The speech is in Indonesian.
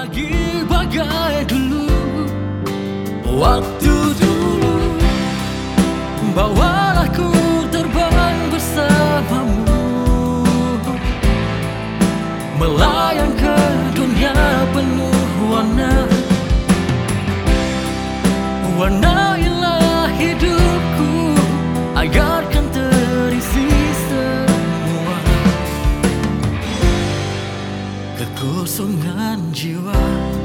lagi bagai dulu. Waktu dulu, bawalah ku terbang bersamamu, melayang ke dunia penuh warna. Warnailah hidupku agar kan terisi semua kekosongan jiwa.